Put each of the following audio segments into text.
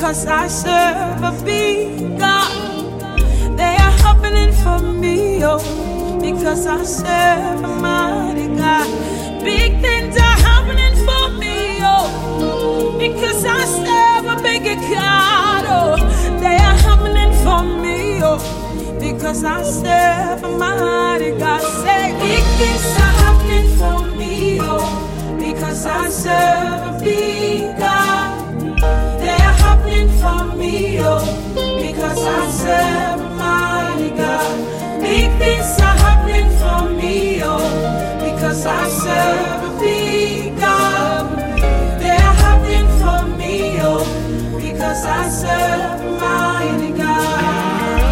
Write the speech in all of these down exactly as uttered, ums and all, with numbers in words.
because I serve a big God. They are happening for me, oh, because I serve a mighty God. Big things are happening for me, oh, because I serve a big God, oh. They are happening for me, oh, because I serve a mighty God. Say, big things are happening for me, oh, because I serve a big God. They are happening for me, oh, because I serve a mighty God. Big things are happening for me, oh, because I serve a big God. They are happening for me, oh, because I serve a mighty God.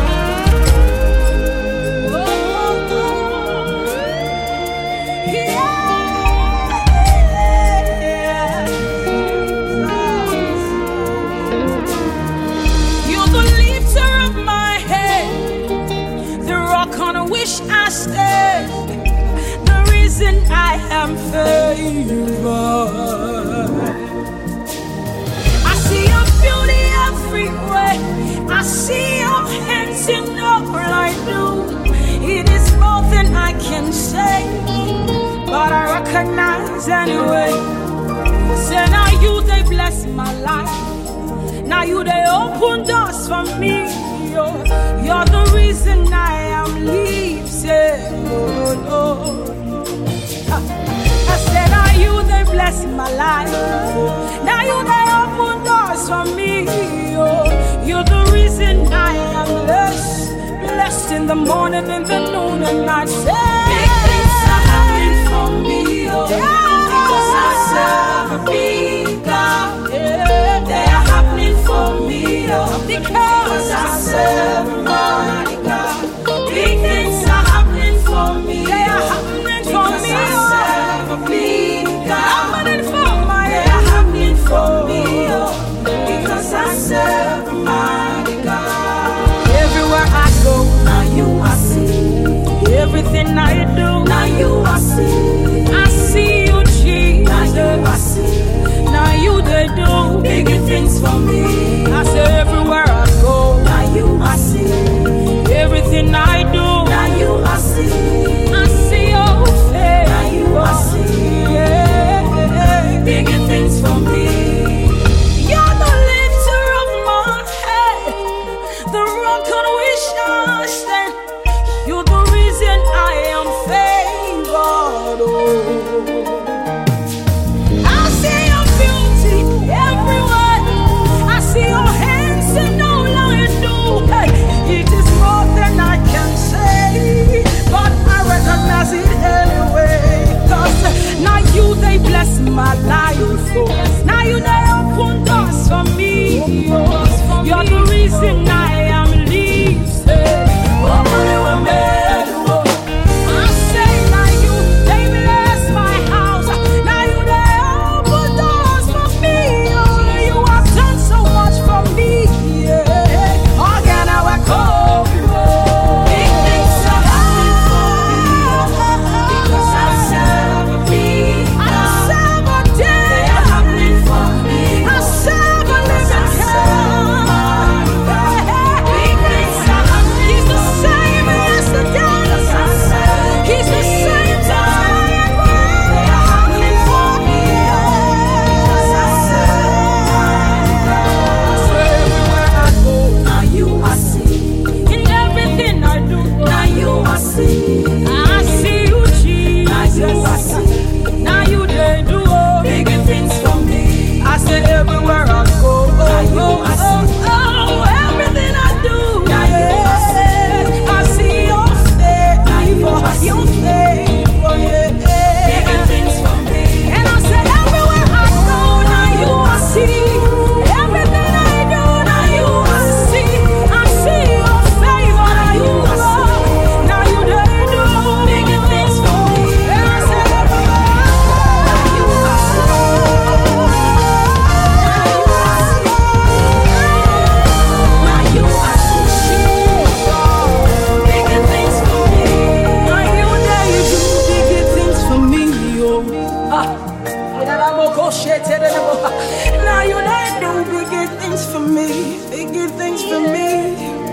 Wish I stayed, the reason I am favored. I see your beauty everywhere. I see your hands in all I do. It is more than I can say, but I recognize anyway. Say now you they bless my life. Now you they open doors for me. You're, you're the reason I am living. Oh, no. I said, now you they bless my life. Now you they open doors for me. Oh, you're the reason I am blessed. Blessed in the morning, in the noon, and night. Say, big things are happening for me. Oh, yeah. Because I serve a big God. Yeah. They are happening for me. Oh, because I serve a mighty God. Big things are happening for me. They are happening for me. I serve a big God. Happening for my They are happening for me. Oh, because I serve a mighty God. Everywhere I go, now you I see. Everything I do, now you I see. I see you, Jesus. Now you I see. Now you they do big things for me. I say everywhere I go, now you I see. Everything I do, now you I see. I see your face, now you I see. Yeah, big things for me. You're the lifter of my head, the rock on which I stand. You're the reason I am favored. Oh. I see your beauty everywhere. I see bigger things for me.